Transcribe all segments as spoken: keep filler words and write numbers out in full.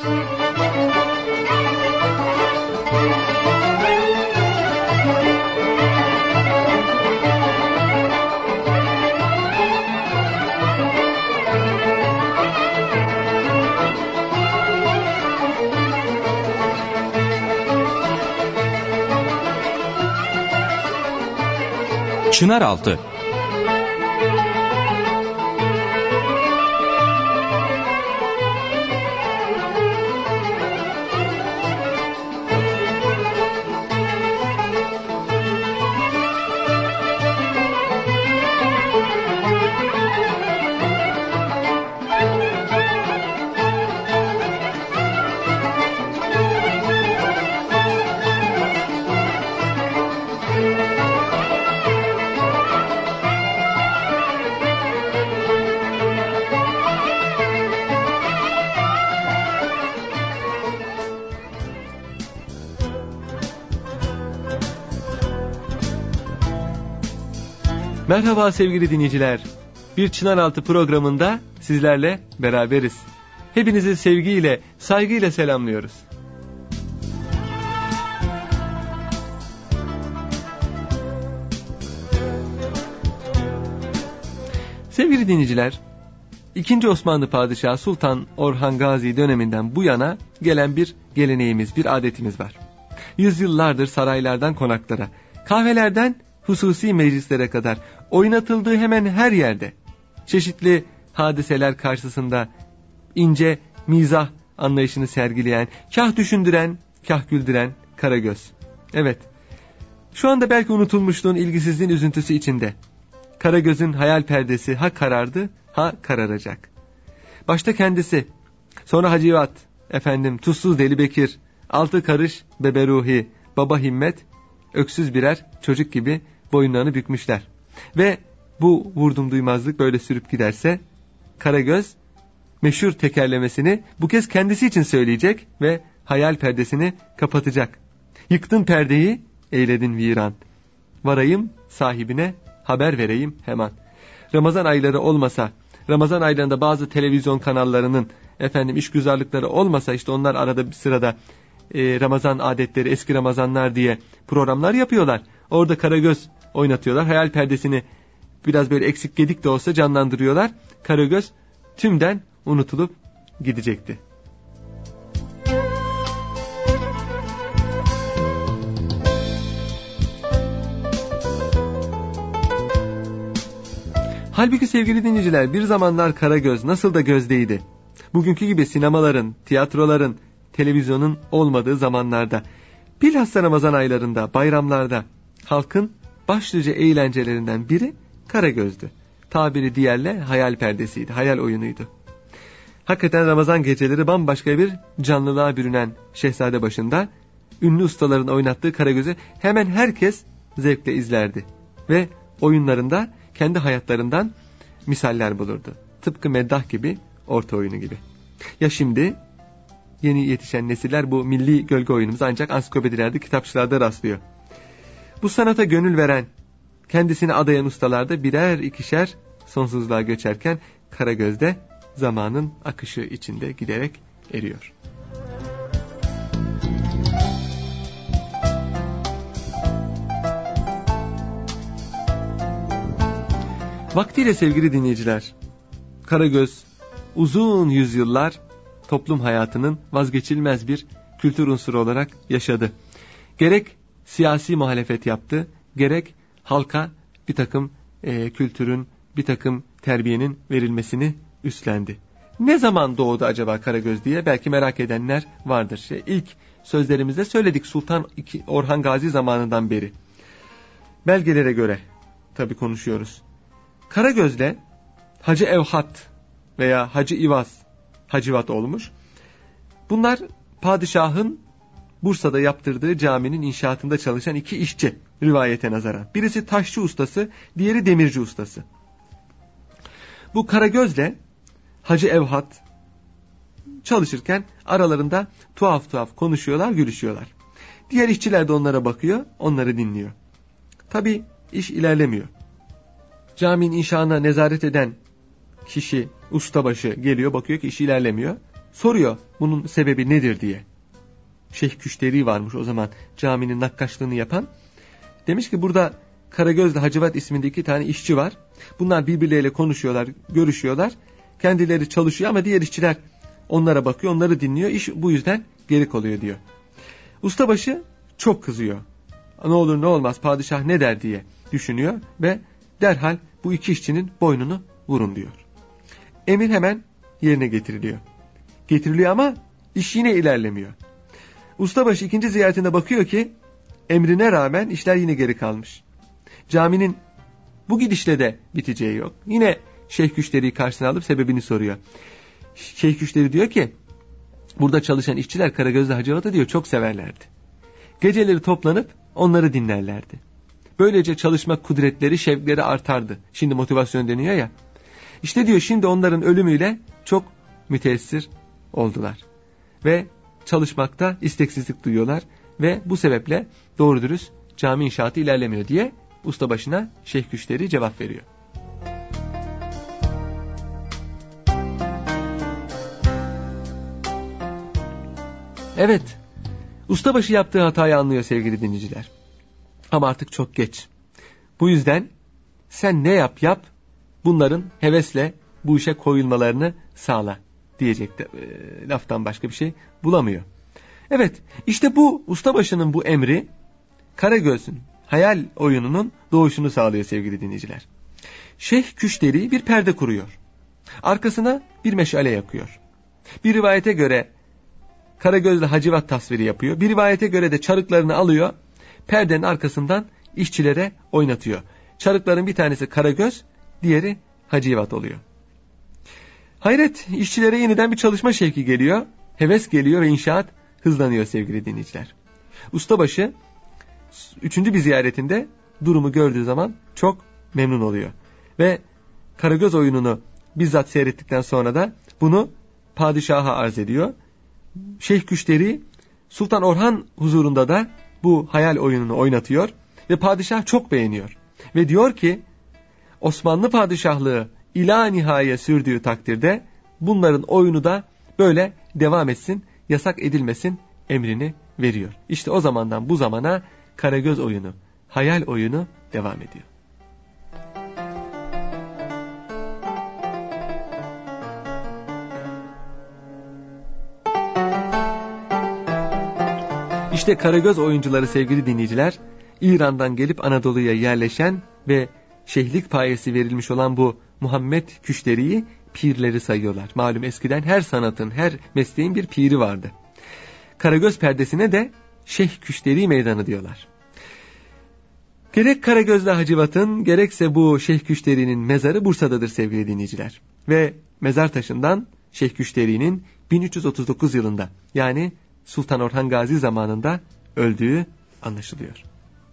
Çınaraltı. Merhaba sevgili dinleyiciler. Bir Çınaraltı programında sizlerle beraberiz. Hepinizi sevgiyle, saygıyla selamlıyoruz. Sevgili dinleyiciler, İkinci Osmanlı Padişahı Sultan Orhan Gazi döneminden bu yana gelen bir geleneğimiz, bir adetimiz var. Yüzyıllardır saraylardan konaklara, kahvelerden hususi meclislere kadar oynatıldığı hemen her yerde çeşitli hadiseler karşısında ince mizah anlayışını sergileyen, kah düşündüren, kah güldüren Karagöz. Evet, şu anda belki unutulmuşluğun, ilgisizliğin üzüntüsü içinde. Karagöz'ün hayal perdesi ha karardı ha kararacak. Başta kendisi, sonra Hacivat, efendim Tuzsuz Deli Bekir, Altı Karış Bebe Ruhi, Baba Himmet, öksüz birer çocuk gibi boyunlarını bükmüşler. Ve bu vurdum duymazlık böyle sürüp giderse Karagöz meşhur tekerlemesini bu kez kendisi için söyleyecek ve hayal perdesini kapatacak. Yıktın perdeyi, eyledin viran. Varayım sahibine, haber vereyim hemen. Ramazan ayları olmasa, Ramazan aylarında bazı televizyon kanallarının efendim işgüzarlıkları olmasa, işte onlar arada bir sırada e, Ramazan adetleri, eski Ramazanlar diye programlar yapıyorlar. Orada Karagöz oynatıyorlar. Hayal perdesini biraz böyle eksik gedik de olsa canlandırıyorlar. Karagöz tümden unutulup gidecekti. Halbuki sevgili dinleyiciler, bir zamanlar Karagöz nasıl da gözdeydi. Bugünkü gibi sinemaların, tiyatroların, televizyonun olmadığı zamanlarda, bilhassa Ramazan aylarında, bayramlarda halkın başlıca eğlencelerinden biri Karagöz'dü. Tabiri diğerle hayal perdesiydi, hayal oyunuydu. Hakikaten Ramazan geceleri bambaşka bir canlılığa bürünen Şehzadebaşı'nda ünlü ustaların oynattığı Karagöz'ü hemen herkes zevkle izlerdi. Ve oyunlarında kendi hayatlarından misaller bulurdu. Tıpkı meddah gibi, orta oyunu gibi. Ya şimdi yeni yetişen nesiller bu milli gölge oyunumuzu ancak ansiklopedilerde, kitapçılarda rastlıyor. Bu sanata gönül veren, kendisini adayan ustalarda birer ikişer sonsuzluğa göçerken Karagöz'de zamanın akışı içinde giderek eriyor. Vaktiyle sevgili dinleyiciler, Karagöz uzun yüzyıllar toplum hayatının vazgeçilmez bir kültür unsuru olarak yaşadı. Gerek siyasi muhalefet yaptı, gerek halka bir takım e, kültürün, bir takım terbiyenin verilmesini üstlendi. Ne zaman doğdu acaba Karagöz diye belki merak edenler vardır. Şey, ilk sözlerimizde söyledik, Sultan Orhan Gazi zamanından beri. Belgelere göre tabii konuşuyoruz. Karagöz'le Hacı Evhat veya Hacı İvaz, Hacivat olmuş. Bunlar padişahın Bursa'da yaptırdığı caminin inşaatında çalışan iki işçi rivayete nazaran. Birisi taşçı ustası, diğeri demirci ustası. Bu Karagöz'le Hacı Evhat çalışırken aralarında tuhaf tuhaf konuşuyorlar, gülüşüyorlar. Diğer işçiler de onlara bakıyor, onları dinliyor. Tabii iş ilerlemiyor. Caminin inşaatına nezaret eden kişi, ustabaşı geliyor, bakıyor ki iş ilerlemiyor. soruyor bunun sebebi nedir diye. Şeyh Küşteri varmış o zaman caminin nakkaşlığını yapan. Demiş ki burada Karagöz'le Hacivat isminde iki tane işçi var. Bunlar birbirleriyle konuşuyorlar, görüşüyorlar. Kendileri çalışıyor ama diğer işçiler onlara bakıyor, onları dinliyor. İş bu yüzden geri kalıyor diyor. Ustabaşı çok kızıyor. Ne olur ne olmaz padişah ne der diye düşünüyor ve derhal bu iki işçinin boynunu vurun diyor. Emir hemen yerine getiriliyor. Getiriliyor ama iş yine ilerlemiyor. Ustabaşı ikinci ziyaretinde bakıyor ki emrine rağmen işler yine geri kalmış. Caminin bu gidişle de biteceği yok. Yine Şeyh Küşteri'yi karşısına alıp sebebini soruyor. Şeyh Küşteri diyor ki burada çalışan işçiler Karagöz'le Hacivat'ı diyor çok severlerdi. Geceleri toplanıp onları dinlerlerdi. Böylece çalışma kudretleri, şevkleri artardı. Şimdi motivasyon deniyor ya. İşte diyor şimdi onların ölümüyle çok müteessir oldular. Ve çalışmakta isteksizlik duyuyorlar. Ve bu sebeple doğru dürüst cami inşaatı ilerlemiyor diye ustabaşına Şeyh Küşteri cevap veriyor. Evet, ustabaşı yaptığı hatayı anlıyor sevgili dinleyiciler. Ama artık çok geç. Bu yüzden sen ne yap yap bunların hevesle bu işe koyulmalarını sağla diyecek de, e, laftan başka bir şey bulamıyor. Evet, işte bu ustabaşının bu emri Karagöz'ün hayal oyununun doğuşunu sağlıyor sevgili dinleyiciler. Şeyh Küşteri bir perde kuruyor. Arkasına bir meşale yakıyor. Bir rivayete göre Karagöz'le Hacivat tasviri yapıyor. Bir rivayete göre de çarıklarını alıyor. Perdenin arkasından işçilere oynatıyor. Çarıkların bir tanesi Karagöz, diğeri Hacivat oluyor. Hayret, işçilere yeniden bir çalışma şevki geliyor. Heves geliyor ve inşaat hızlanıyor sevgili dinleyiciler. Ustabaşı üçüncü bir ziyaretinde durumu gördüğü zaman çok memnun oluyor. Ve Karagöz oyununu bizzat seyrettikten sonra da bunu padişaha arz ediyor. Şeyh Küşteri Sultan Orhan huzurunda da bu hayal oyununu oynatıyor ve padişah çok beğeniyor. Ve diyor ki Osmanlı padişahlığı ila nihaya sürdüğü takdirde bunların oyunu da böyle devam etsin, yasak edilmesin emrini veriyor. İşte o zamandan bu zamana Karagöz oyunu, hayal oyunu devam ediyor. İşte Karagöz oyuncuları sevgili dinleyiciler, İran'dan gelip Anadolu'ya yerleşen ve şeyhlik payesi verilmiş olan bu Muhammed Küşteri'yi pirleri sayıyorlar. Malum eskiden her sanatın, her mesleğin bir piri vardı. Karagöz perdesine de Şeyh Küşteri meydanı diyorlar. Gerek Karagöz'le Hacivat'ın gerekse bu Şeyh Küşteri'nin mezarı Bursa'dadır sevgili dinleyiciler. Ve mezar taşından Şeyh Küşteri'nin bin üç yüz otuz dokuz yılında yani Sultan Orhan Gazi zamanında öldüğü anlaşılıyor.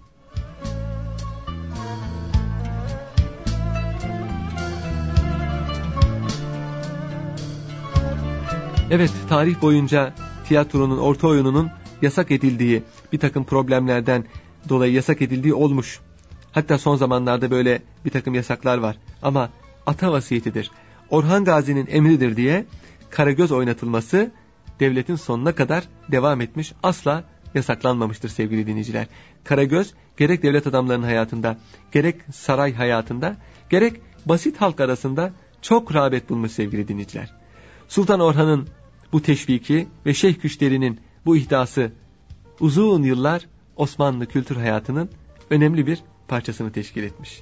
Evet, tarih boyunca tiyatronun, orta oyununun yasak edildiği, bir takım problemlerden dolayı yasak edildiği olmuş. Hatta son zamanlarda böyle bir takım yasaklar var. Ama ata vasiyetidir, Orhan Gazi'nin emridir diye Karagöz oynatılması devletin sonuna kadar devam etmiş, asla yasaklanmamıştır sevgili dinleyiciler. Karagöz gerek devlet adamlarının hayatında, gerek saray hayatında, gerek basit halk arasında çok rağbet bulmuş sevgili dinleyiciler. Sultan Orhan'ın bu teşviki ve Şeyh Küşteri'nin bu ihdası uzun yıllar Osmanlı kültür hayatının önemli bir parçasını teşkil etmiş.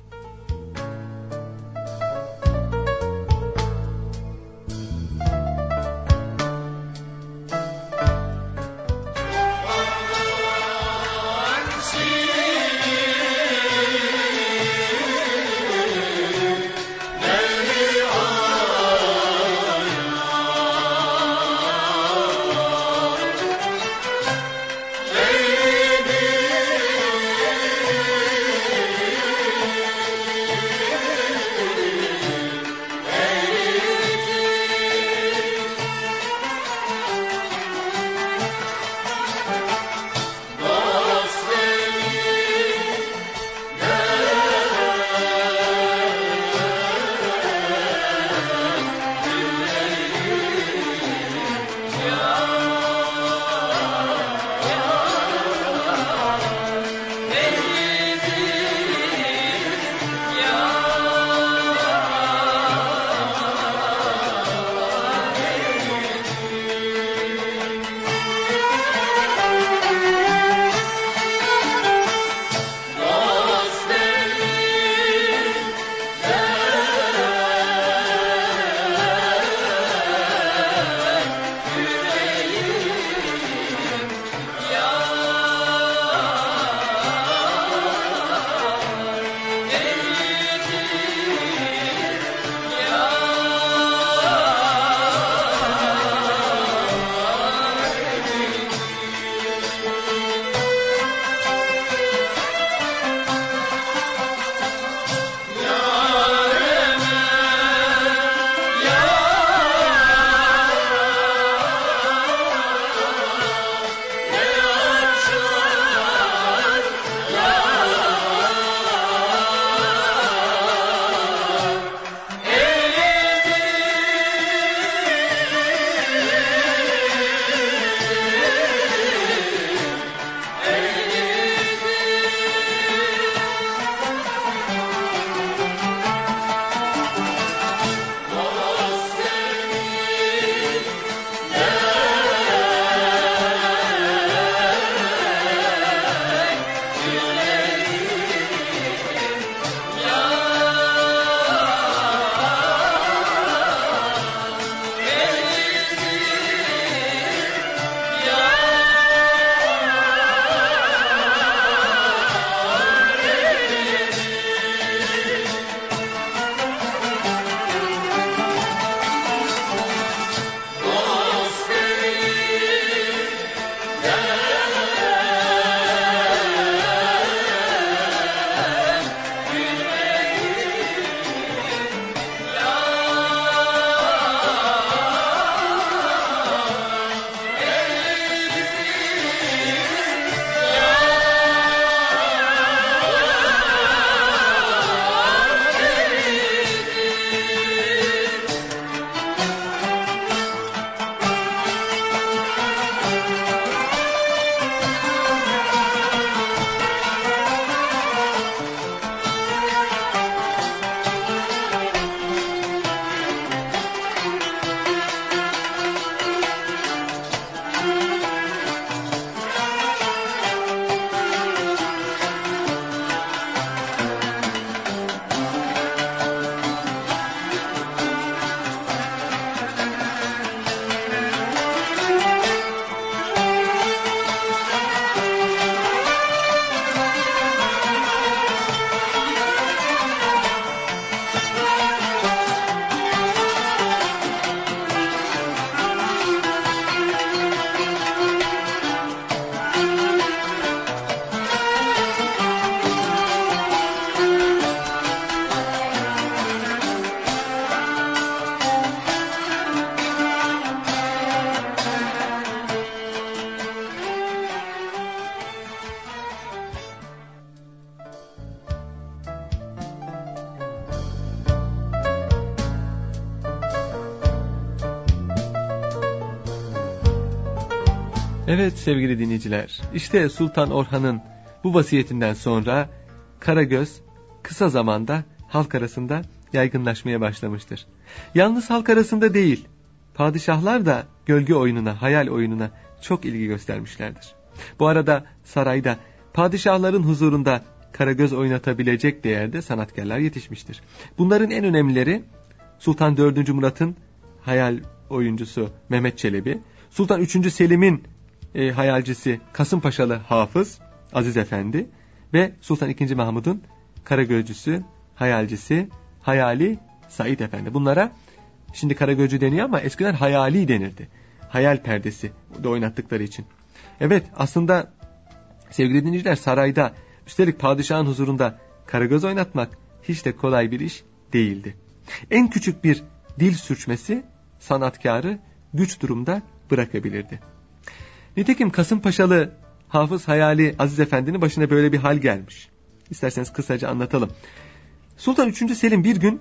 Evet sevgili dinleyiciler, işte Sultan Orhan'ın bu vasiyetinden sonra Karagöz kısa zamanda halk arasında yaygınlaşmaya başlamıştır. Yalnız halk arasında değil, padişahlar da gölge oyununa, hayal oyununa çok ilgi göstermişlerdir. Bu arada sarayda padişahların huzurunda Karagöz oynatabilecek değerde sanatkarlar yetişmiştir. Bunların en önemlileri Sultan dördüncü Murat'ın hayal oyuncusu Mehmet Çelebi, Sultan üçüncü Selim'in e, hayalcisi Kasımpaşalı Hafız Aziz Efendi ve Sultan ikinci Mahmud'un Karagözcüsü, hayalcisi Hayali Said Efendi. Bunlara şimdi Karagözcü deniyor ama eskiden hayali denirdi. Hayal perdesi de oynattıkları için. Evet, aslında sevgili dinleyiciler, sarayda, üstelik padişahın huzurunda Karagöz oynatmak hiç de kolay bir iş değildi. En küçük bir dil sürçmesi sanatkarı güç durumda bırakabilirdi. Nitekim Kasımpaşalı Hafız Hayali Aziz Efendi'nin başına böyle bir hal gelmiş. İsterseniz kısaca anlatalım. Sultan üçüncü Selim bir gün,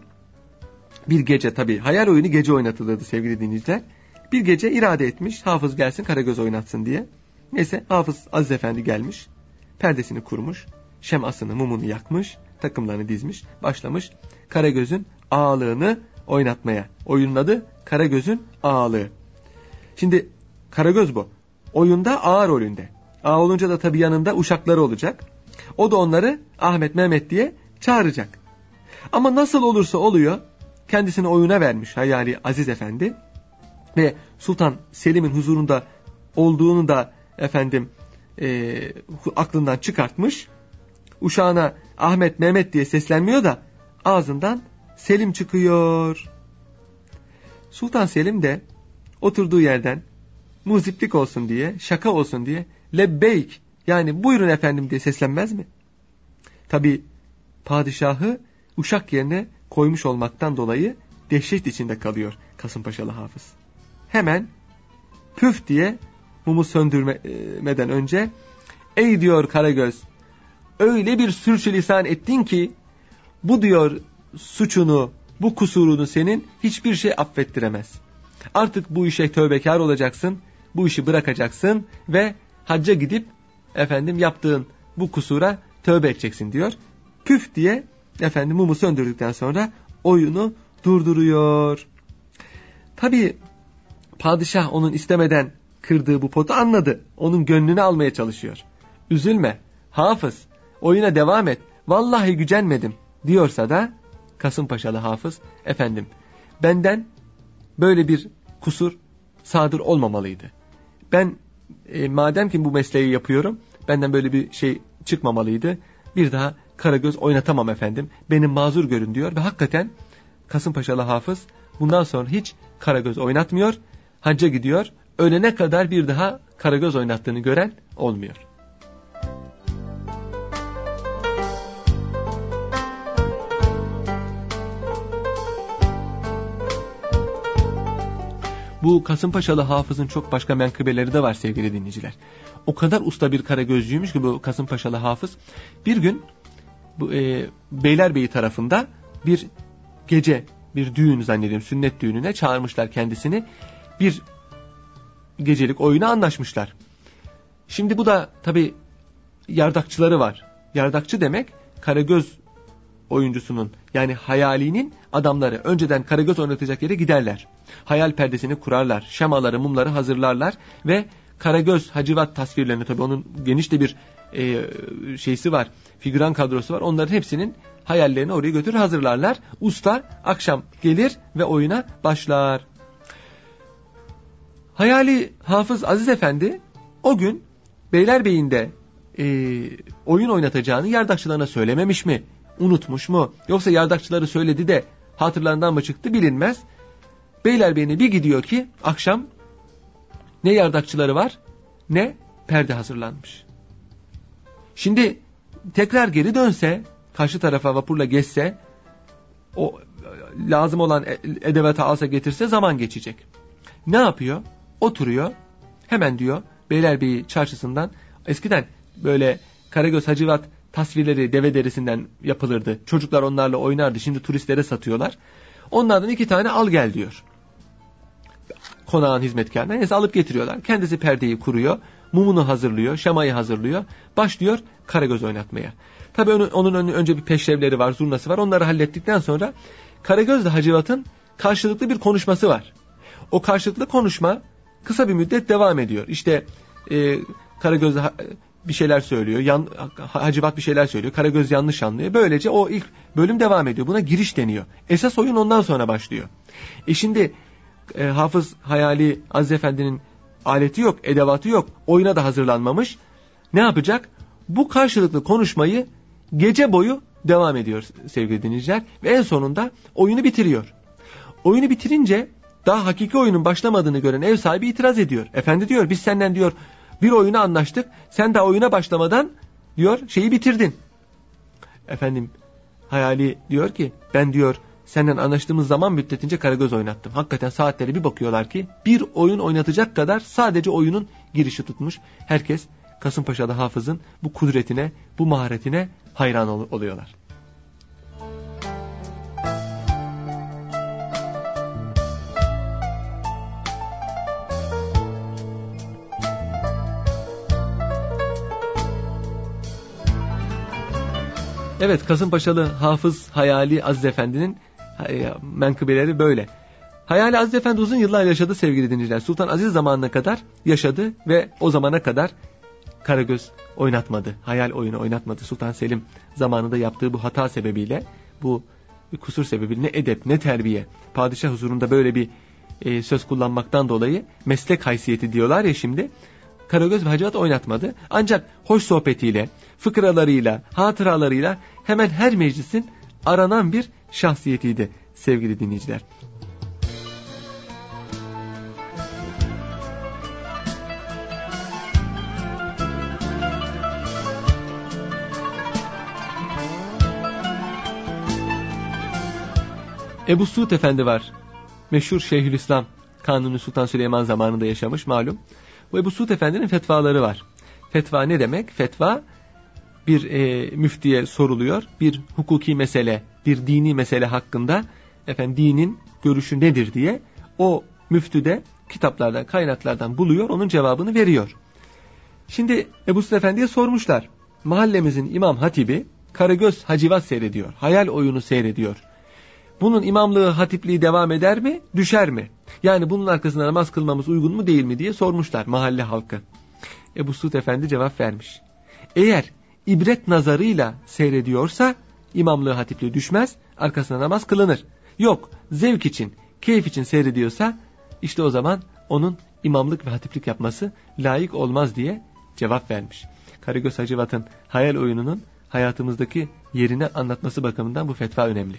bir gece, tabii hayal oyunu gece oynatılırdı sevgili dinleyiciler. Bir gece irade etmiş, Hafız gelsin Karagöz oynatsın diye. Neyse, Hafız Aziz Efendi gelmiş, perdesini kurmuş, şemasını, mumunu yakmış, takımlarını dizmiş, başlamış Karagöz'ün ağalığını oynatmaya. Oyunun adı Karagöz'ün ağalığı. Şimdi Karagöz bu. Oyunda ağa rolünde. Ağa olunca da tabii yanında uşakları olacak. O da onları Ahmet, Mehmet diye çağıracak. Ama nasıl olursa oluyor, kendisini oyuna vermiş Hayali Aziz Efendi ve Sultan Selim'in huzurunda olduğunu da efendim e, aklından çıkartmış. Uşağına Ahmet, Mehmet diye seslenmiyor da ağzından Selim çıkıyor. Sultan Selim de oturduğu yerden muziplik olsun diye, şaka olsun diye lebbeyk, yani buyurun efendim diye seslenmez mi? Tabii padişahı uşak yerine koymuş olmaktan dolayı dehşet içinde kalıyor Kasımpaşalı Hafız. Hemen püf diye mumu söndürmeden önce, ey diyor Karagöz, öyle bir sürçülisan ettin ki bu diyor suçunu, bu kusurunu senin hiçbir şey affettiremez. Artık bu işe tövbekar olacaksın, bu işi bırakacaksın ve hacca gidip efendim yaptığın bu kusura tövbe edeceksin diyor. Püf diye efendim mumu söndürdükten sonra oyunu durduruyor. Tabii padişah onun istemeden kırdığı bu potu anladı. Onun gönlünü almaya çalışıyor. Üzülme Hafız, oyuna devam et, vallahi gücenmedim diyorsa da Kasımpaşalı Hafız, efendim benden böyle bir kusur sadır olmamalıydı. Ben e, madem ki bu mesleği yapıyorum, benden böyle bir şey çıkmamalıydı. Bir daha Karagöz oynatamam efendim, beni mazur görün diyor ve hakikaten Kasımpaşalı Hafız bundan sonra hiç Karagöz oynatmıyor. Hacca gidiyor, ölene kadar bir daha karagöz oynattığını gören olmuyor. Bu Kasımpaşalı Hafız'ın çok başka menkıbeleri de var sevgili dinleyiciler. O kadar usta bir karagözcüymüş ki bu Kasımpaşalı Hafız. Bir gün bu e, Beylerbeyi tarafında bir gece, bir düğün zannediyorum, sünnet düğününe çağırmışlar kendisini. Bir gecelik oyuna anlaşmışlar. Şimdi bu da tabii yardakçıları var. Yardakçı demek karagöz oyuncusunun, yani hayalinin adamları. Önceden karagöz oynatacak yere giderler. Hayal perdesini kurarlar. Şemaları, mumları hazırlarlar ve karagöz, hacivat tasvirlerini, tabii onun geniş de bir e, şeysi var. Figüran kadrosu var. Onların hepsinin hayallerini oraya götürür, hazırlarlar. Usta akşam gelir ve oyuna başlar. Hayali Hafız Aziz Efendi o gün Beylerbeyi'nde e, oyun oynatacağını yardakçılarına söylememiş mi? Unutmuş mu? Yoksa yardakçıları söyledi de hatırlarından mı çıktı bilinmez. Beylerbeyi'ne bir gidiyor ki akşam ne yardakçıları var ne perde hazırlanmış. Şimdi tekrar geri dönse, karşı tarafa vapurla geçse, o lazım olan edevatı alsa getirse zaman geçecek. Ne yapıyor? Oturuyor. Hemen diyor Beylerbeyi çarşısından, eskiden böyle karagöz, hacivat tasvirleri deve derisinden yapılırdı. Çocuklar onlarla oynardı. Şimdi turistlere satıyorlar. Onlardan iki tane al gel diyor. Konağın hizmetkarına. Neyse alıp getiriyorlar. Kendisi perdeyi kuruyor. Mumunu hazırlıyor. Şemayı hazırlıyor. Başlıyor karagöz oynatmaya. Tabii onun, onun önce bir peşrevleri var, zurnası var. Onları hallettikten sonra karagözle hacivatın karşılıklı bir konuşması var. O karşılıklı konuşma kısa bir müddet devam ediyor. İşte e, karagöz bir şeyler söylüyor. Yan, hacivat bir şeyler söylüyor. Karagöz yanlış anlıyor. Böylece o ilk bölüm devam ediyor. Buna giriş deniyor. Esas oyun ondan sonra başlıyor. E şimdi e, Hafız Hayali Aziz Efendi'nin aleti yok, edevatı yok. Oyuna da hazırlanmamış. Ne yapacak? Bu karşılıklı konuşmayı gece boyu devam ediyor sevgili dinleyiciler. Ve en sonunda oyunu bitiriyor. Oyunu bitirince daha hakiki oyunun başlamadığını gören ev sahibi itiraz ediyor. Efendi diyor, biz senden diyor bir oyuna anlaştık. Sen daha oyuna başlamadan diyor şeyi bitirdin. Efendim Hayali diyor ki ben diyor senden anlaştığımız zaman müddetince karagöz oynattım. Hakikaten saatleri bir bakıyorlar ki bir oyun oynatacak kadar sadece oyunun girişi tutmuş. Herkes Kasımpaşa'da Hafız'ın bu kudretine, bu maharetine hayran ol- oluyorlar. Evet, Kasımpaşalı Hafız Hayali Aziz Efendi'nin menkıbeleri böyle. Hayali Aziz Efendi uzun yıllar yaşadı sevgili dinleyiciler. Sultan Aziz zamanına kadar yaşadı ve o zamana kadar karagöz oynatmadı. Hayal oyunu oynatmadı. Sultan Selim zamanında yaptığı bu hata sebebiyle, bu kusur sebebiyle ne edep ne terbiye, padişah huzurunda böyle bir e, söz kullanmaktan dolayı meslek haysiyeti diyorlar ya şimdi, karagöz ve hacivat oynatmadı. Ancak hoş sohbetiyle, fıkralarıyla, hatıralarıyla hemen her meclisin aranan bir şahsiyetiydi sevgili dinleyiciler. Ebu Suud Efendi var. Meşhur Şeyhülislam, Kanuni Sultan Süleyman zamanında yaşamış malum. Bu Ebu Suud Efendi'nin fetvaları var. Fetva ne demek? Fetva bir e, müftiye soruluyor. Bir hukuki mesele, bir dini mesele hakkında efendim dinin görüşü nedir diye o müftü de kitaplardan, kaynaklardan buluyor, onun cevabını veriyor. Şimdi Ebu Suud Efendi'ye sormuşlar. Mahallemizin imam hatibi karagöz hacivat seyrediyor. Hayal oyunu seyrediyor. Bunun imamlığı, hatipliği devam eder mi, düşer mi? Yani bunun arkasında namaz kılmamız uygun mu değil mi diye sormuşlar mahalle halkı. Ebu Suud Efendi cevap vermiş. Eğer ibret nazarıyla seyrediyorsa imamlığı, hatipliği düşmez, arkasına namaz kılınır. Yok, zevk için, keyif için seyrediyorsa işte o zaman onun imamlık ve hatiplik yapması layık olmaz diye cevap vermiş. Karagöz hacivatın hayal oyununun hayatımızdaki yerini anlatması bakımından bu fetva önemli.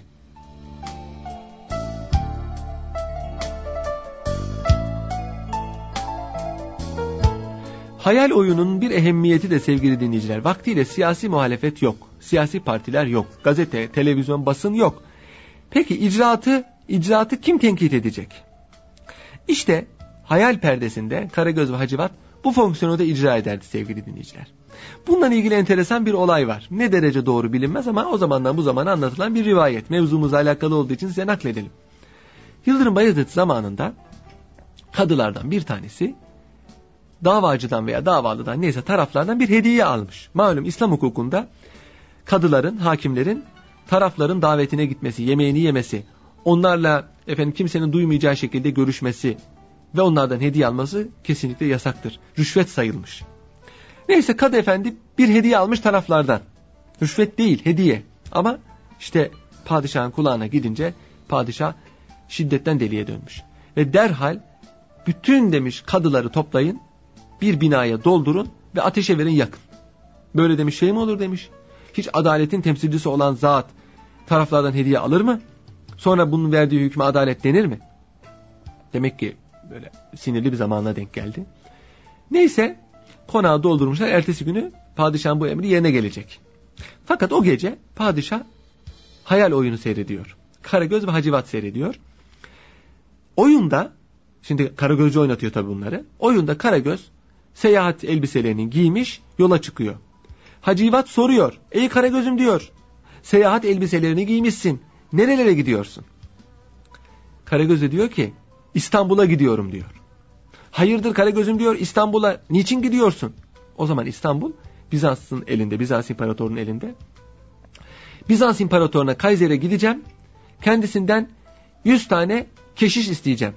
Hayal oyununun bir ehemmiyeti de sevgili dinleyiciler. Vaktiyle siyasi muhalefet yok. Siyasi partiler yok. Gazete, televizyon, basın yok. Peki icraatı, icraatı kim tenkit edecek? İşte hayal perdesinde Karagöz ve Hacivat bu fonksiyonu da icra ederdi sevgili dinleyiciler. Bununla ilgili enteresan bir olay var. Ne derece doğru bilinmez ama o zamandan bu zamana anlatılan bir rivayet. Mevzumuzla alakalı olduğu için size nakledelim. Yıldırım Bayezid zamanında kadılardan bir tanesi davacıdan veya davalıdan neyse taraflardan bir hediye almış. Malum İslam hukukunda kadıların, hakimlerin tarafların davetine gitmesi, yemeğini yemesi, onlarla efendim kimsenin duymayacağı şekilde görüşmesi ve onlardan hediye alması kesinlikle yasaktır. Rüşvet sayılmış. Neyse kadı efendi bir hediye almış taraflardan. Rüşvet değil, hediye. Ama işte padişahın kulağına gidince padişah şiddetten deliye dönmüş. Ve derhal bütün demiş kadıları toplayın, bir binaya doldurun ve ateşe verin, yakın. Böyle demiş şey mi olur demiş. Hiç adaletin temsilcisi olan zat taraflardan hediye alır mı? Sonra bunun verdiği hükme adalet denir mi? Demek ki böyle sinirli bir zamanla denk geldi. Neyse konağı doldurmuşlar. Ertesi günü padişahın bu emri yerine gelecek. Fakat o gece padişah hayal oyunu seyrediyor. Karagöz ve Hacivat seyrediyor. Oyunda, şimdi Karagözcü oynatıyor tabii bunları. Oyunda Karagöz seyahat elbiselerini giymiş yola çıkıyor. Hacivat soruyor. Ey Karagöz'üm diyor. Seyahat elbiselerini giymişsin. Nerelere gidiyorsun? Karagöz de diyor ki İstanbul'a gidiyorum diyor. Hayırdır Karagöz'üm diyor, İstanbul'a niçin gidiyorsun? O zaman İstanbul Bizans'ın elinde, Bizans İmparatorluğu'nun elinde. Bizans İmparatorluğu'na Kayser'e gideceğim. Kendisinden yüz tane keşiş isteyeceğim.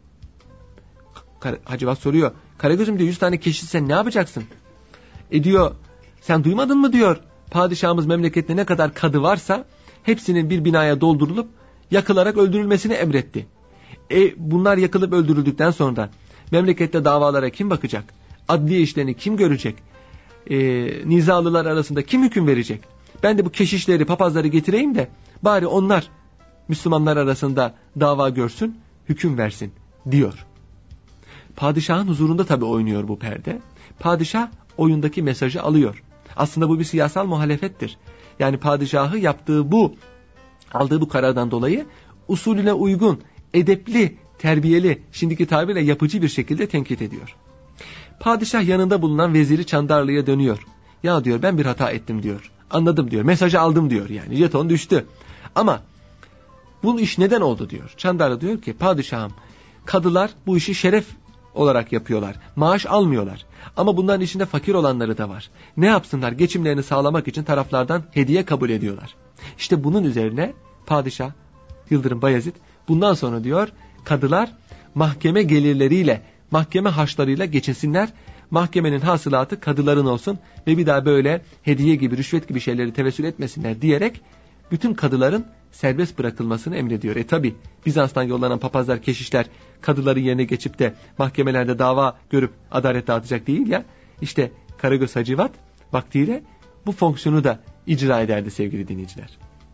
Hacivat soruyor. Karagöz'üm diyor, yüz tane keşiş sen ne yapacaksın? E diyor, sen duymadın mı diyor. Padişahımız memlekette ne kadar kadı varsa hepsinin bir binaya doldurulup yakılarak öldürülmesini emretti. E bunlar yakılıp öldürüldükten sonra memlekette davalara kim bakacak? Adliye işlerini kim görecek? E, nizalılar arasında kim hüküm verecek? Ben de bu keşişleri, papazları getireyim de bari onlar Müslümanlar arasında dava görsün, hüküm versin diyor. Padişahın huzurunda tabii oynuyor bu perde. Padişah oyundaki mesajı alıyor. Aslında bu bir siyasal muhalefettir. Yani padişahı yaptığı bu, aldığı bu karardan dolayı usulüne uygun, edepli, terbiyeli, şimdiki tabirle yapıcı bir şekilde tenkit ediyor. Padişah yanında bulunan veziri Çandarlı'ya dönüyor. Ya diyor, ben bir hata ettim diyor. Anladım diyor. Mesajı aldım diyor yani. Jeton düştü. Ama bu iş neden oldu diyor. Çandarlı diyor ki padişahım, kadılar bu işi şeref olarak yapıyorlar. Maaş almıyorlar. Ama bunların içinde fakir olanları da var. Ne yapsınlar? Geçimlerini sağlamak için taraflardan hediye kabul ediyorlar. İşte bunun üzerine padişah Yıldırım Bayezid bundan sonra diyor kadılar mahkeme gelirleriyle, mahkeme harçlarıyla geçinsinler. Mahkemenin hasılatı kadıların olsun ve bir daha böyle hediye gibi, rüşvet gibi şeyleri tevessül etmesinler diyerek bütün kadıların serbest bırakılmasını emrediyor. E tabi Bizans'tan yollanan papazlar, keşişler kadıların yerine geçip de mahkemelerde dava görüp adalet dağıtacak değil ya. İşte Karagöz Hacivat vaktiyle bu fonksiyonu da icra ederdi sevgili dinleyiciler.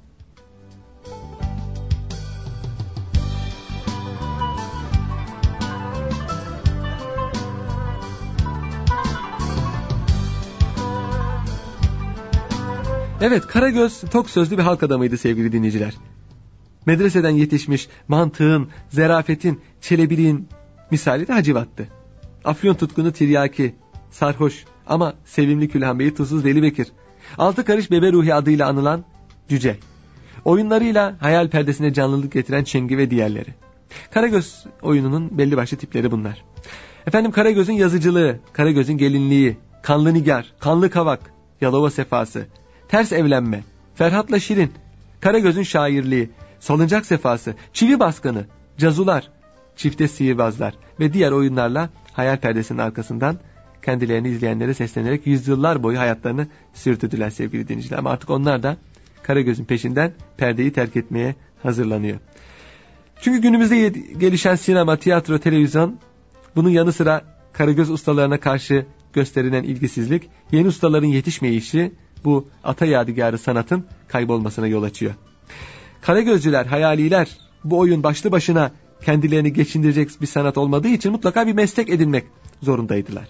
Evet, Karagöz tok sözlü bir halk adamıydı sevgili dinleyiciler. Medreseden yetişmiş mantığın, zerafetin, çelebiliğin misali de Hacivat'tı. Afyon tutkunu tiryaki, sarhoş ama sevimli Külhan Bey'i tuzsuz Veli Bekir. Altı karış bebe ruhi adıyla anılan Cüce. Oyunlarıyla hayal perdesine canlılık getiren Çengi ve diğerleri. Karagöz oyununun belli başlı tipleri bunlar. Efendim Karagöz'ün yazıcılığı, Karagöz'ün gelinliği, Kanlı Nigar, Kanlı Kavak, Yalova Sefası, Ters Evlenme, Ferhat'la Şirin, Karagöz'ün şairliği, Salıncak Sefası, Çivi Baskını, Cazular, Çifte Sihirbazlar ve diğer oyunlarla hayal perdesinin arkasından kendilerini izleyenlere seslenerek yüzyıllar boyu hayatlarını sürdürdüler sevgili dinleyiciler. Ama artık onlar da Karagöz'ün peşinden perdeyi terk etmeye hazırlanıyor. Çünkü günümüzde gelişen sinema, tiyatro, televizyon, bunun yanı sıra Karagöz ustalarına karşı gösterilen ilgisizlik, yeni ustaların yetişmeyişi bu ata yadigarı sanatın kaybolmasına yol açıyor. Karagözcüler, hayaliler bu oyun başlı başına kendilerini geçindirecek bir sanat olmadığı için mutlaka bir meslek edinmek zorundaydılar.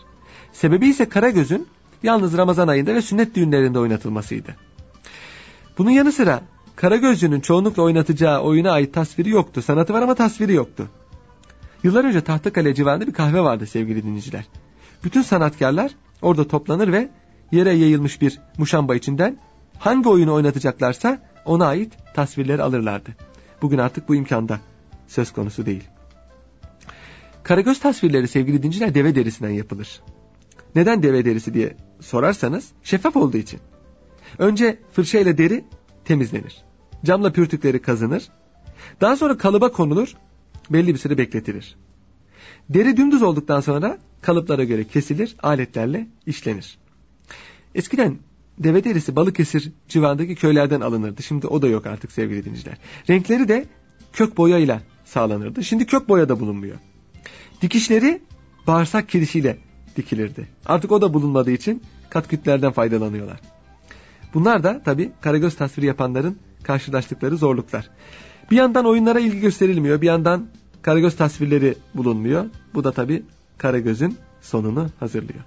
Sebebi ise Karagöz'ün yalnız Ramazan ayında ve sünnet düğünlerinde oynatılmasıydı. Bunun yanı sıra Karagözcünün çoğunlukla oynatacağı oyuna ait tasviri yoktu. Sanatı var ama tasviri yoktu. Yıllar önce Tahtakale civarında bir kahve vardı sevgili dinleyiciler. Bütün sanatkarlar orada toplanır ve yere yayılmış bir muşamba içinden hangi oyunu oynatacaklarsa ona ait tasvirleri alırlardı. Bugün artık bu imkanda söz konusu değil. Karagöz tasvirleri sevgili dinleyiciler deve derisinden yapılır. Neden deve derisi diye sorarsanız şeffaf olduğu için. Önce fırçayla deri temizlenir. Camla pürtükleri kazınır. Daha sonra kalıba konulur. Belli bir süre bekletilir. Deri dümdüz olduktan sonra kalıplara göre kesilir, aletlerle işlenir. Eskiden deve derisi Balıkesir civarındaki köylerden alınırdı. Şimdi o da yok artık sevgili dinleyiciler. Renkleri de kök boyayla sağlanırdı. Şimdi kök boya da bulunmuyor. Dikişleri bağırsak kirişiyle dikilirdi. Artık o da bulunmadığı için katkütlerden faydalanıyorlar. Bunlar da tabii Karagöz tasviri yapanların karşılaştıkları zorluklar. Bir yandan oyunlara ilgi gösterilmiyor, bir yandan Karagöz tasvirleri bulunmuyor. Bu da tabii Karagöz'ün sonunu hazırlıyor.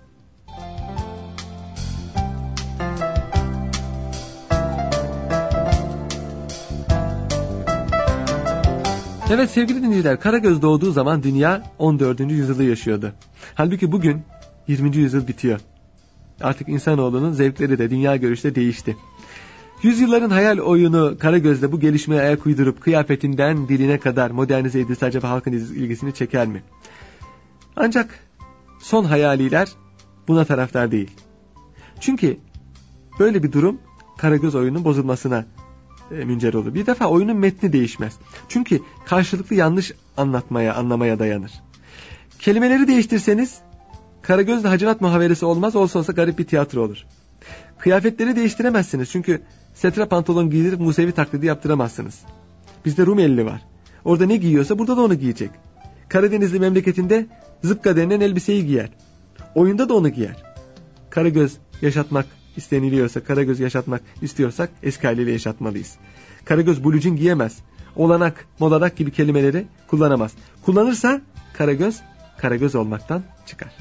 Evet sevgili dinleyiciler, Karagöz doğduğu zaman dünya on dördüncü yüzyılı yaşıyordu. Halbuki bugün yirminci yüzyıl bitiyor. Artık insanoğlunun zevkleri de dünya görüşü de değişti. Yüzyılların hayal oyunu Karagöz'de bu gelişmeye ayak uydurup kıyafetinden diline kadar modernize edilse acaba halkın ilgisini çeker mi? Ancak son hayaliler buna taraftar değil. Çünkü böyle bir durum Karagöz oyunun bozulmasına e, müncer olur. Bir defa oyunun metni değişmez. Çünkü karşılıklı yanlış anlatmaya, anlamaya dayanır. Kelimeleri değiştirseniz Karagöz'de Hacivat muhaveresi olmaz, olsa olsa garip bir tiyatro olur. Kıyafetleri değiştiremezsiniz çünkü setra pantolon giydirip Musevi taklidi yaptıramazsınız. Bizde Rumeli var. Orada ne giyiyorsa burada da onu giyecek. Karadenizli memleketinde zıpka denilen elbiseyi giyer. Oyunda da onu giyer. Karagöz yaşatmak isteniliyorsa, Karagöz yaşatmak istiyorsak eski haliyle yaşatmalıyız. Karagöz bulucun giyemez. Olanak, molanak gibi kelimeleri kullanamaz. Kullanırsa Karagöz, Karagöz olmaktan çıkar.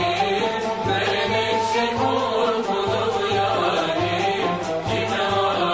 Kime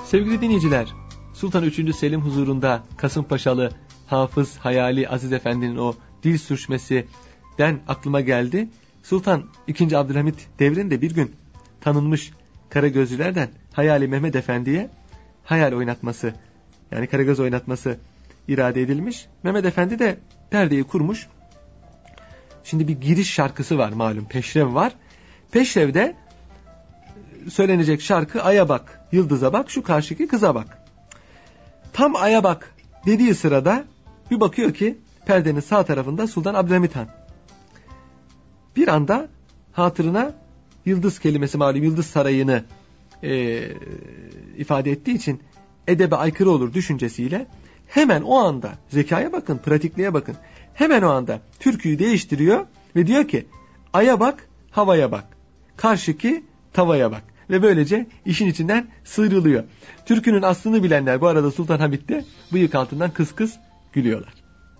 Sevgili dinleyiciler, Sultan üçüncü. Selim huzurunda Kasımpaşalı Hafız Hayali Aziz Efendi'nin o dil sürçmesinden aklıma geldi. Sultan ikinci. Abdülhamit devrinde bir gün tanınmış Karagözlülerden Hayali Mehmet Efendi'ye hayal oynatması, yani Karagöz oynatması irade edilmiş. Mehmet Efendi de perdeyi kurmuş. Şimdi bir giriş şarkısı var malum, peşrev var. Peşrevde söylenecek şarkı aya bak, yıldıza bak, şu karşıki kıza bak. Tam aya bak dediği sırada bir bakıyor ki perdenin sağ tarafında Sultan Abdülhamit Han. Bir anda hatırına yıldız kelimesi, malum Yıldız Sarayı'nı e, ifade ettiği için edebe aykırı olur düşüncesiyle hemen o anda, zekaya bakın, pratikliğe bakın, hemen o anda türküyü değiştiriyor ve diyor ki aya bak, havaya bak, karşıki tavaya bak. Ve böylece işin içinden sıyrılıyor. Türkünün aslını bilenler bu arada Sultan Hamid'de bıyık altından kıs kıs gülüyorlar.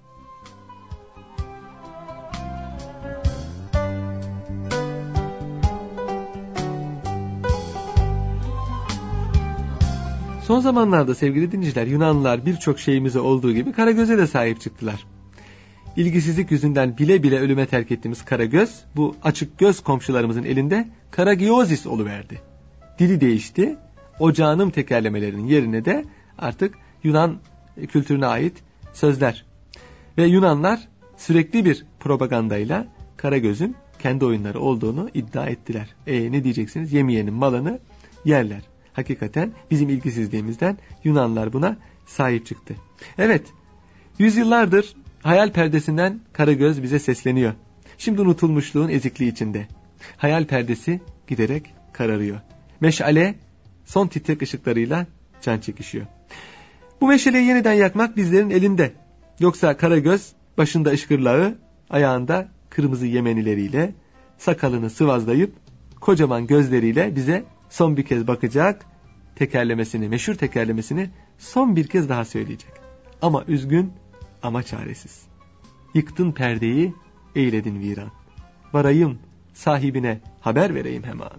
Son zamanlarda sevgili dinleyiciler, Yunanlılar birçok şeyimize olduğu gibi Karagöz'e de sahip çıktılar. İlgisizlik yüzünden bile bile ölüme terk ettiğimiz Karagöz, bu açık göz komşularımızın elinde Karagiozis oluverdi. Dili değişti, o canım tekerlemelerinin yerine de artık Yunan kültürüne ait sözler. Ve Yunanlar sürekli bir propagandayla Karagöz'ün kendi oyunları olduğunu iddia ettiler. E ne diyeceksiniz? Yemeyenin malını yerler. Hakikaten bizim ilgisizliğimizden Yunanlar buna sahip çıktı. Evet, yüzyıllardır hayal perdesinden Karagöz bize sesleniyor. Şimdi unutulmuşluğun ezikliği içinde. Hayal perdesi giderek kararıyor. Meşale son titrek ışıklarıyla can çekişiyor. Bu meşaleyi yeniden yakmak bizlerin elinde. Yoksa Karagöz başında ışkırlağı, ayağında kırmızı yemenileriyle, sakalını sıvazlayıp kocaman gözleriyle bize son bir kez bakacak, tekerlemesini, meşhur tekerlemesini son bir kez daha söyleyecek. Ama üzgün, ama çaresiz. Yıktın perdeyi, eyledin viran. Varayım, sahibine haber vereyim hemen.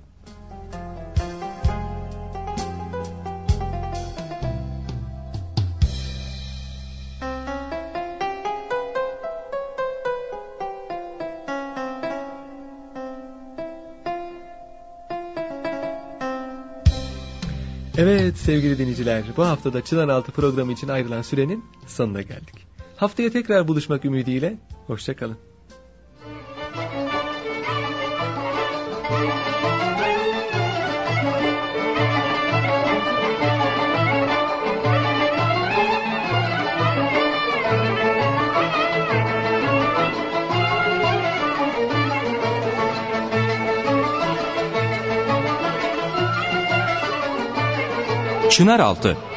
Evet sevgili dinleyiciler, bu haftada Çınaraltı programı için ayrılan sürenin sonuna geldik. Haftaya tekrar buluşmak ümidiyle, hoşça kalın. Çınaraltı